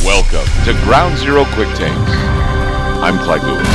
Welcome to Ground Zero Quick Takes. I'm Clyde Lewis.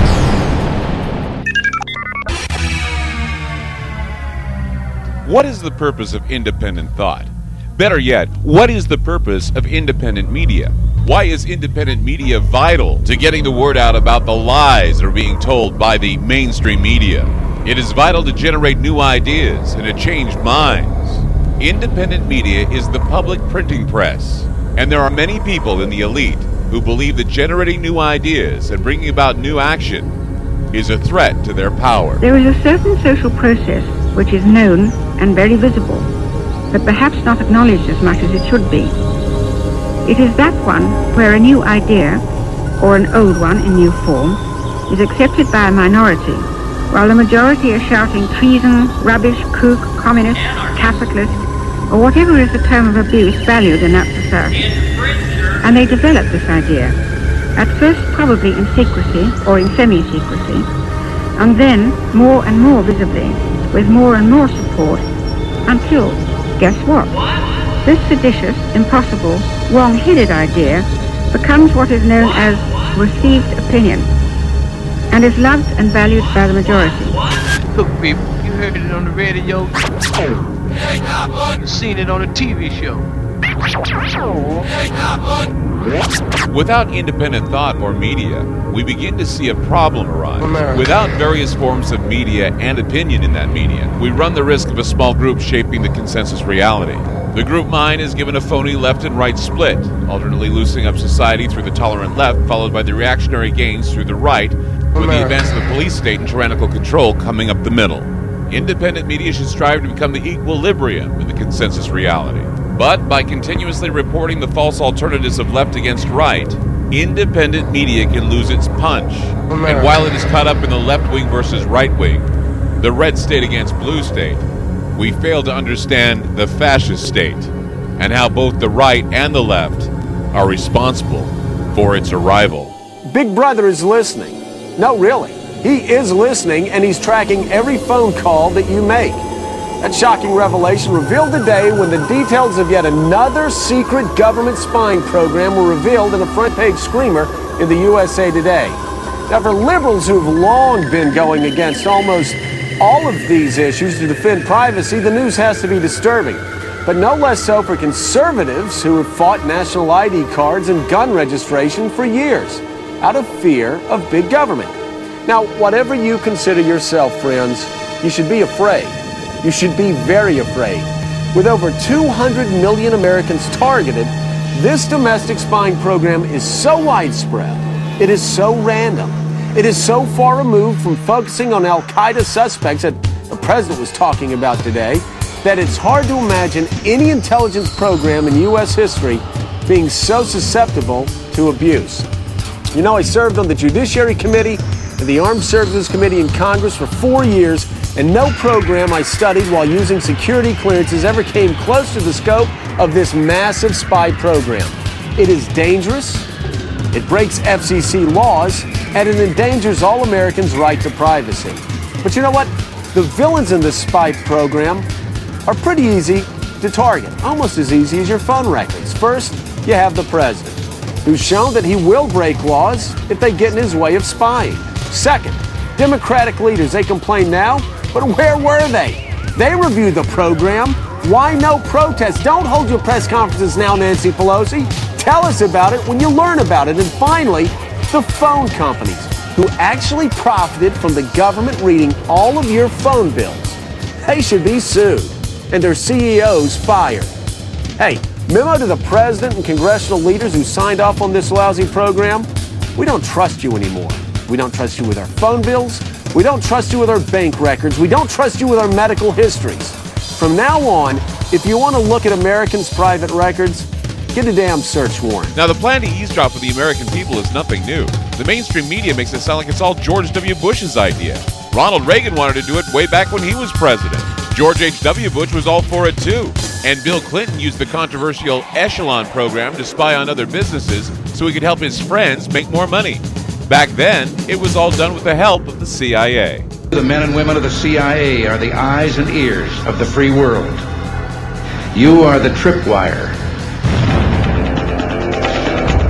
What is the purpose of independent thought? Better yet, what is the purpose of independent media? Why is independent media vital to getting the word out about the lies that are being told by the mainstream media? It is vital to generate new ideas and to change minds. Independent media is the public printing press, and there are many people in the elite who believe that generating new ideas and bringing about new action is a threat to their power. There is a certain social process which is known and very visible, but perhaps not acknowledged as much as it should be. It is that one where a new idea, or an old one in new form, is accepted by a minority, while the majority are shouting treason, rubbish, kook, communist, capitalist, or whatever is the term of abuse valued in that society. And they develop this idea, at first probably in secrecy or in semi-secrecy, and then more and more visibly, with more and more support, until, guess what? This seditious, impossible, wrong-headed idea becomes what is known as received opinion, and is loved and valued by the majority. Look, people, you heard it on the radio, you seen it on a TV show. Without independent thought or media, we begin to see a problem arise. Without various forms of media and opinion in that media, we run the risk of a small group shaping the consensus reality. The group mind is given a phony left and right split, alternately loosening up society through the tolerant left, followed by the reactionary gains through the right, with the advance of the police state and tyrannical control coming up the middle. Independent media should strive to become the equilibrium in the consensus reality. But by continuously reporting the false alternatives of left against right, independent media can lose its punch. And while it is caught up in the left wing versus right wing, the red state against blue state, we fail to understand the fascist state and how both the right and the left are responsible for its arrival. Big Brother is listening. No, really. He is listening, and he's tracking every phone call that you make. That shocking revelation revealed today when the details of yet another secret government spying program were revealed in a front-page screamer in the USA Today. Now, for liberals who've long been going against almost all of these issues to defend privacy, the news has to be disturbing. But no less so for conservatives who have fought national ID cards and gun registration for years, out of fear of big government. Now, whatever you consider yourself, friends, you should be afraid. You should be very afraid. With over 200 million Americans targeted, this domestic spying program is so widespread, it is so random, it is so far removed from focusing on al-Qaeda suspects that the president was talking about today, that it's hard to imagine any intelligence program in U.S. history being so susceptible to abuse. You know, I served on the Judiciary Committee and the Armed Services Committee in Congress for 4 years, and no program I studied while using security clearances ever came close to the scope of this massive spy program. It is dangerous, it breaks FCC laws, and it endangers all Americans' right to privacy. But you know what? The villains in this spy program are pretty easy to target, almost as easy as your phone records. First, you have the president, who's shown that he will break laws if they get in his way of spying. Second, Democratic leaders, they complain now, but where were they? They reviewed the program. Why no protests? Don't hold your press conferences now, Nancy Pelosi. Tell us about it when you learn about it. And finally, the phone companies who actually profited from the government reading all of your phone bills. They should be sued and their CEOs fired. Hey, memo to the president and congressional leaders who signed off on this lousy program. We don't trust you anymore. We don't trust you with our phone bills. We don't trust you with our bank records. We don't trust you with our medical histories. From now on, if you want to look at Americans' private records, get a damn search warrant. Now, the plan to eavesdrop with the American people is nothing new. The mainstream media makes it sound like it's all George W. Bush's idea. Ronald Reagan wanted to do it way back when he was president. George H.W. Bush was all for it, too. And Bill Clinton used the controversial Echelon program to spy on other businesses so he could help his friends make more money. Back then, it was all done with the help of the CIA. The men and women of the CIA are the eyes and ears of the free world. You are the tripwire.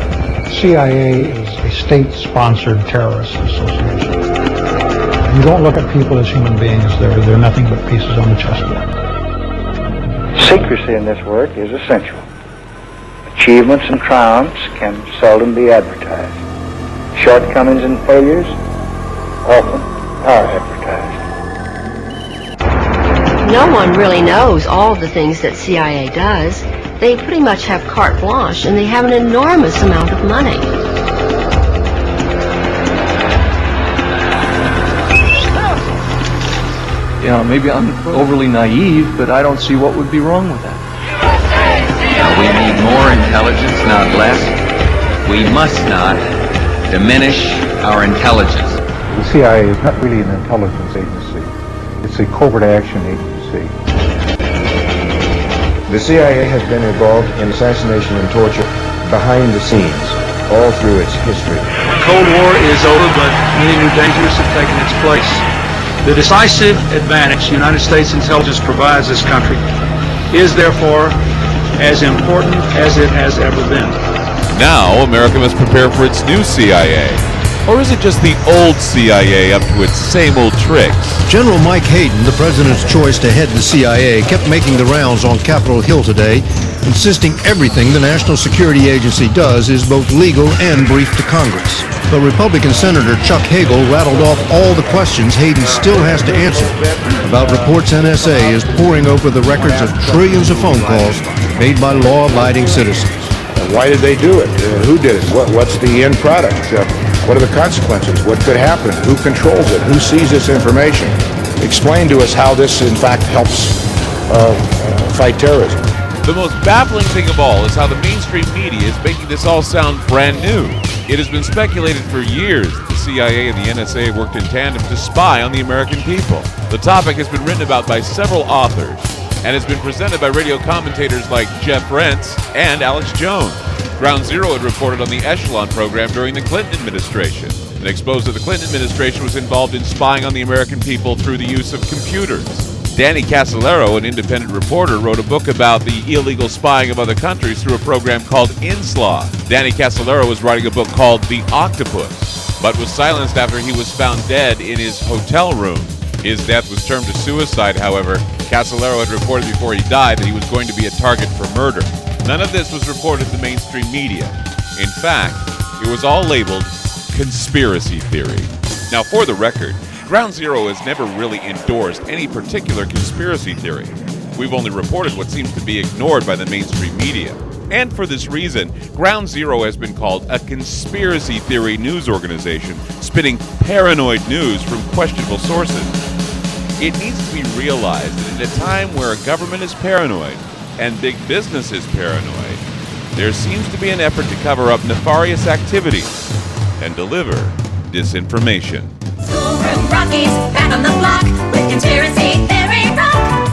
CIA is a state-sponsored terrorist association. You don't look at people as human beings. They're nothing but pieces on the chessboard. Secrecy in this work is essential. Achievements and triumphs can seldom be advertised. Shortcomings and failures often are advertised. No one really knows all the things that CIA does. They pretty much have carte blanche, and they have an enormous amount of money. Yeah, maybe I'm overly naive, but I don't see what would be wrong with that. Now, we need more intelligence, not less. We must not diminish our intelligence. The CIA is not really an intelligence agency. It's a covert action agency. The CIA has been involved in assassination and torture behind the scenes, all through its history. The Cold War is over, but many new dangers have taken its place. The decisive advantage the United States intelligence provides this country is therefore as important as it has ever been. Now, America must prepare for its new CIA. Or is it just the old CIA up to its same old tricks? General Mike Hayden, the president's choice to head the CIA, kept making the rounds on Capitol Hill today, insisting everything the National Security Agency does is both legal and briefed to Congress. But Republican Senator Chuck Hagel rattled off all the questions Hayden still has to answer about reports NSA is poring over the records of trillions of phone calls made by law-abiding citizens. Why did they do it? Who did it? What's the end product? What are the consequences? What could happen? Who controls it? Who sees this information? Explain to us how this, in fact, helps fight terrorism. The most baffling thing of all is how the mainstream media is making this all sound brand new. It has been speculated for years that the CIA and the NSA worked in tandem to spy on the American people. The topic has been written about by several authors and has been presented by radio commentators like Jeff Rentz and Alex Jones. Ground Zero had reported on the Echelon program during the Clinton administration and exposed that the Clinton administration was involved in spying on the American people through the use of computers. Danny Casolaro, an independent reporter, wrote a book about the illegal spying of other countries through a program called INSLAW. Danny Casolaro was writing a book called The Octopus, but was silenced after he was found dead in his hotel room. His death was termed a suicide, however. Casolaro had reported before he died that he was going to be a target for murder. None of this was reported to the mainstream media. In fact, it was all labeled conspiracy theory. Now, for the record, Ground Zero has never really endorsed any particular conspiracy theory. We've only reported what seems to be ignored by the mainstream media. And for this reason, Ground Zero has been called a conspiracy theory news organization, spinning paranoid news from questionable sources. It needs to be realized that at a time where a government is paranoid and big business is paranoid, there seems to be an effort to cover up nefarious activities and deliver disinformation. Schoolroom Rockies, back on the block with conspiracy theory rock.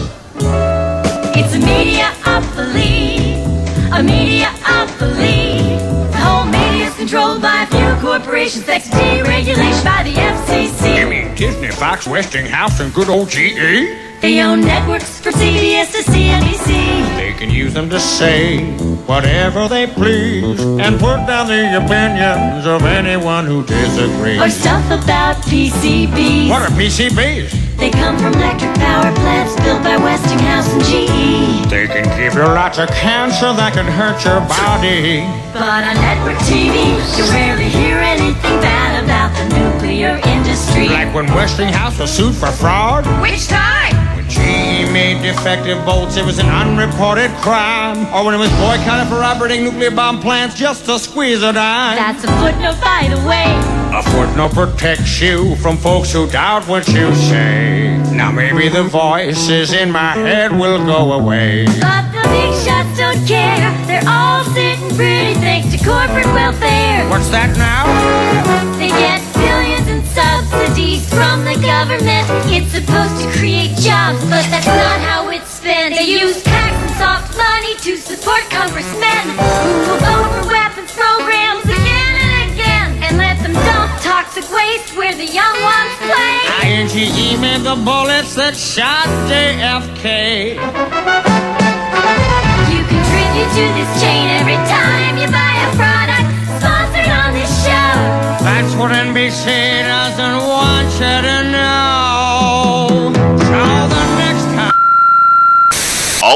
It's a media-opoly, a media-opoly. The whole media is controlled by a few corporations thanks to deregulation by the FCC. You mean Disney, Fox, Westinghouse, and good old GE? They own networks from CBS to CNBC. They can use them to say whatever they please and put down the opinions of anyone who disagrees. Or stuff about PCBs. What are PCBs? They come from electric power plants built by Westinghouse and GE. They can give you lots of cancer that can hurt your body. But on network TV, you rarely hear anything bad about the nuclear industry. Like when Westinghouse was sued for fraud. Which time? GE made defective bolts, it was an unreported crime. Or when it was boycotted for operating nuclear bomb plants just to squeeze a dime. That's a footnote, by the way. A footnote protects you from folks who doubt what you say. Now maybe the voices in my head will go away. But the big shots don't care. They're all sitting pretty thanks to corporate welfare. What's that now? They get billions in subsidies from the government. It's supposed to create jobs, but that's not how it's spent. They use tax and soft money to support congressmen who will vote for weapons programs again and again and let them dump toxic waste where the young ones play. INGE made the bullets that shot JFK. You contribute to this chain every time you buy a product.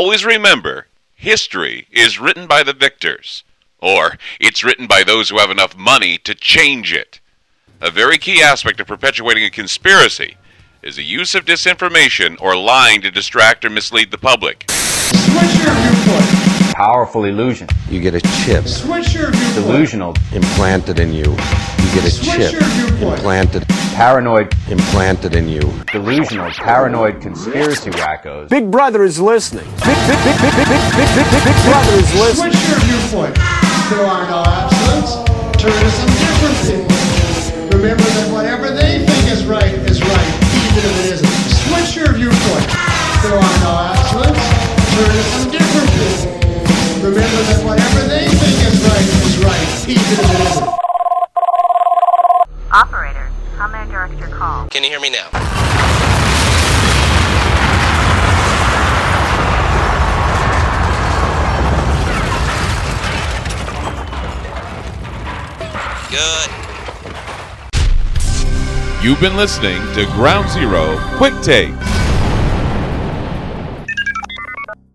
Always remember, history is written by the victors, or it's written by those who have enough money to change it. A very key aspect of perpetuating a conspiracy is the use of disinformation or lying to distract or mislead the public. Switch your viewpoint. Powerful illusion. You get a chip. Switch your viewpoint. Delusional. Implanted in you. You get a Switch chip. your viewpoint. Implanted. Paranoid. Implanted in you. Delusional. Paranoid conspiracy wackos. Big Brother is listening. Big Brother is listening. Switch your viewpoint. There are no absolutes. Turn to some different people. Remember that whatever they think is right, even if it isn't. Switch your viewpoint. There are no absolutes. Turn to some different people. Remember that whatever they think is right, even if it isn't. Operator, how may I direct your call? Can you hear me now? Good. You've been listening to Ground Zero Quick Takes.